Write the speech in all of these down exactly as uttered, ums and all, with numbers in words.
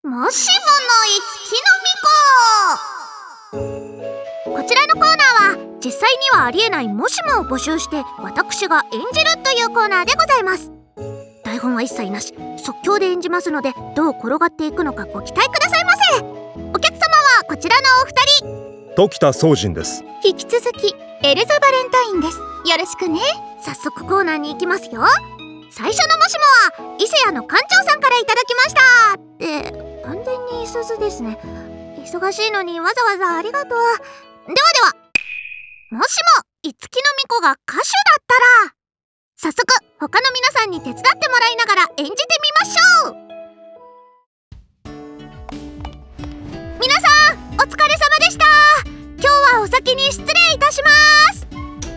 もしものいつきのみこ。こちらのコーナーは実際にはありえないもしもを募集して私が演じるというコーナーでございます。台本は一切なし、即興で演じますので、どう転がっていくのかご期待くださいませ。お客様はこちらのお二人。 時田宗人です。 引き続きエルザ・バレンタインです。よろしくね。 早速コーナーに行きますよ。最初のもしもは伊勢屋の館長さんからいただきました。って完全にいすずですね。忙しいのにわざわざありがとう。ではでは、もしもいつきのみこが歌手だったら、早速他の皆さんに手伝ってもらいながら演じてみましょう。皆さんお疲れ様でした。今日はお先に失礼いたします。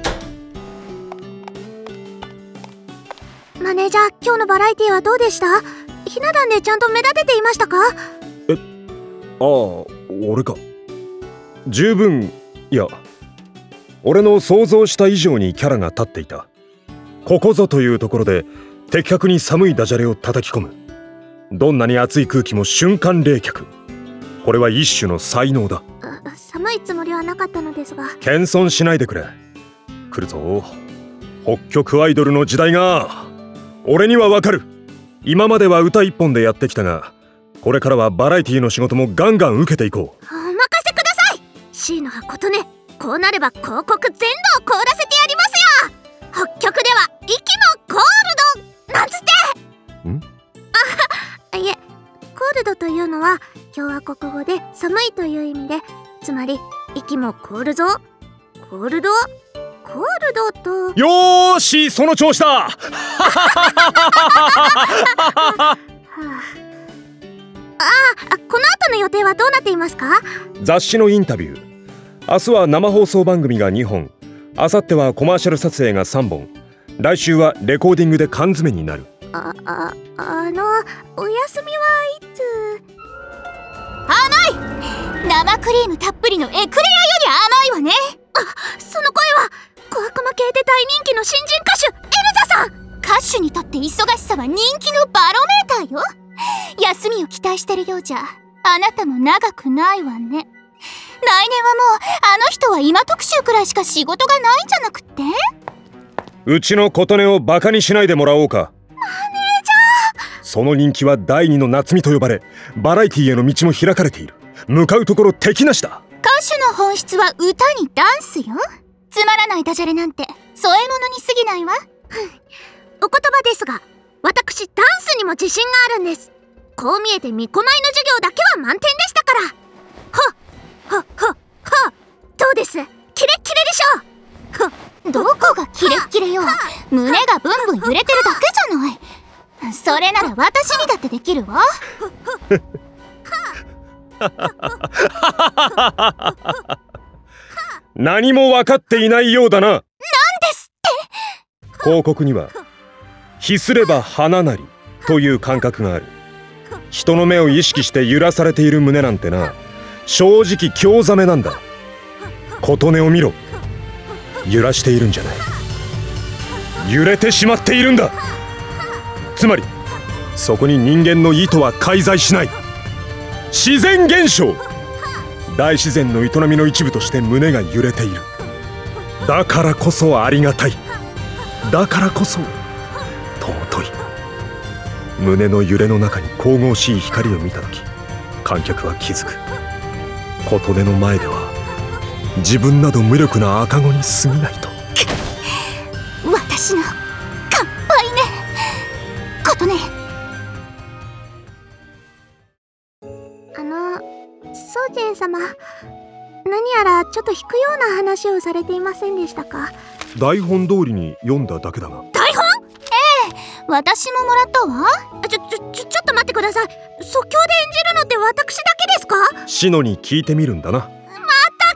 マネージャー、今日のバラエティはどうでした？ひな壇でちゃんと目立てていましたか？ え、ああ、俺か。十分、いや、俺の想像した以上にキャラが立っていた。ここぞというところで的確に寒いダジャレを叩き込む。どんなに熱い空気も瞬間冷却。これは一種の才能だ。 寒いつもりはなかったのですが。 謙遜しないでくれ。来るぞ、北極アイドルの時代が。俺にはわかる。今までは歌一本でやってきたが、これからはバラエティの仕事もガンガン受けていこう。 お任せください。 C のことね。こうなれば広告全土を凍らせてやりますよ。北極では息もコールドなんつってんあいえ、コールドというのは共和国語で寒いという意味で、つまり息も凍るぞ、コールドコールドと。 よーし、その調子だはあ、あ、この後の予定はどうなっていますか？ 雑誌のインタビュー。明日は生放送番組がにほん、明後日はコマーシャル撮影がさんぼん、来週はレコーディングで缶詰になる。 あ、あ、あの、お休みはいつ？ 甘い！生クリームたっぷりのエクレアより甘いわね。 あ、その声は小悪魔系で大人気の新人歌手エルザさん。 歌手にとって忙しさは人気のバロメーターよ。休みを期待してるようじゃあなたも長くないわね。来年はもうあの人は今特集くらいしか仕事がないんじゃなくって？ うちの琴音をバカにしないでもらおうか。 マネージャー、 その人気は第二の夏美と呼ばれ、バラエティへの道も開かれている。向かうところ敵なしだ。 歌手の本質は歌にダンスよ。つまらないダジャレなんて添え物に過ぎないわ。 お言葉ですが、私ダンスにも自信があるんです。こう見えてみこまいの授業だけは満点でしたから。ほっほっほっほっ、どうです？キレッキレでしょ。 ほっ、どこがキレッキレよ。胸がブンブン揺れてるだけじゃない。それなら私にだってできるわ。 何も分かっていないようだな。なんですって。広告にはひすれば花なりという感覚がある。人の目を意識して揺らされている胸なんてな、正直興ざめなんだ。琴音を見ろ。揺らしているんじゃない、揺れてしまっているんだ。つまりそこに人間の意図は介在しない。自然現象、大自然の営みの一部として胸が揺れている。だからこそありがたい。だからこそ尊い。胸の揺れの中に神々しい光を見たとき、観客は気づく。琴音の前では自分など無力な赤子に過ぎないと。 私の乾杯ね、琴音。 あの、宗人様、何やらちょっと引くような話をされていませんでしたか？ 台本通りに読んだだけだが。 台本？ ええ、私ももらったわ。 ちょ、ちょ、ちょ、ちょっと待ってください。即興で演じるのって私だけですか？ シノに聞いてみるんだな。 また来島様には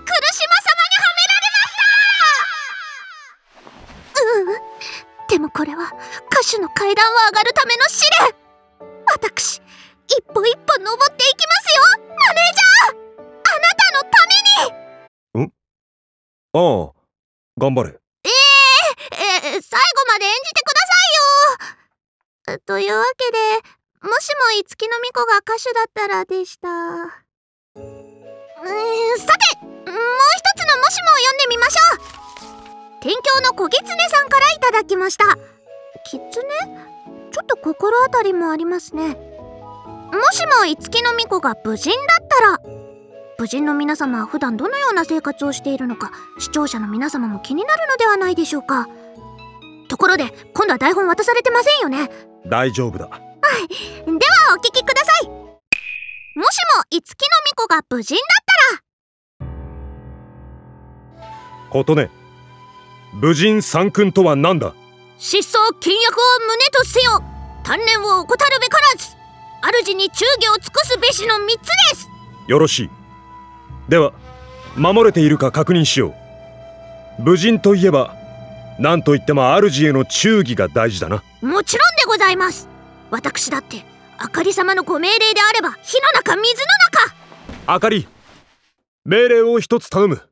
められました。ううん、でもこれは歌手の階段を上がるための試練。私一歩一歩登っていきますよ、マネージャー。あなたのために。 ん？ああ、頑張れ。 えー、えー、最後まで演じてくださいよ。というわけで、 もしもいつきのみこが歌手だったらでした。うーん、さて、もう一つのもしもを読んでみましょう。天京の小狐さんからいただきました。キツネ？ちょっと心当たりもありますね。もしもいつきのみこが武人だったら、武人の皆様は普段どのような生活をしているのか、視聴者の皆様も気になるのではないでしょうか。ところで、今度は台本渡されてませんよね。 大丈夫だ。 はい、ではお聞きください。もしもいつきのみこが武人だったら。 ことね、武人三君とは何だ。 失踪倹約を胸とせよ、鍛錬を怠るべからず、主に忠義を尽くすべしのみっつです。 よろしい。では守れているか確認しよう。武人といえば何といっても主への忠義が大事だな。 もちろんでございます。私だってあかり様のご命令であれば火の中水の中。 あかり、命令を一つ頼む。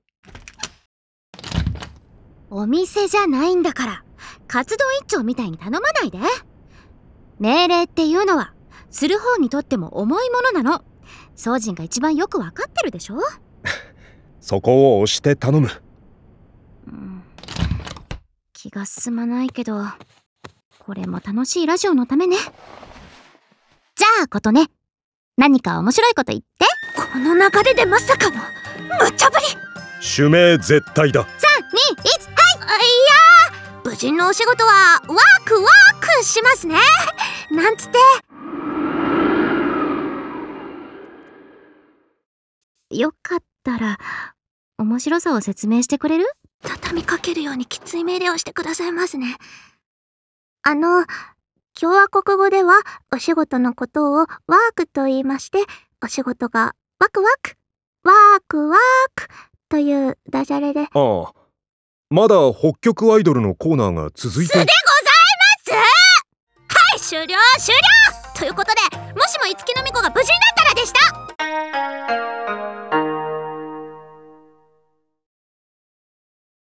お店じゃないんだから、カツ丼一丁みたいに頼まないで。命令っていうのはする方にとっても重いものなの。宗人が一番よくわかってるでしょ。 そこを押して頼む。 うん、気が進まないけど、これも楽しいラジオのためね。じゃあことね、何か面白いこと言って。 この流れでまさかの無茶ぶり。 主命絶対だ。 さんにいち、はい。 いやー、武人のお仕事はワークワークしますね。なんつって。 よかったら面白さを説明してくれる？ 畳みかけるようにきつい命令をしてくださいますね。あの、共和国語ではお仕事のことをワークと言いまして、お仕事がワクワク、ワークワークというダジャレで。 ああ、まだ北極アイドルのコーナーが続いて。 素でございます。はい、終了終了ということで、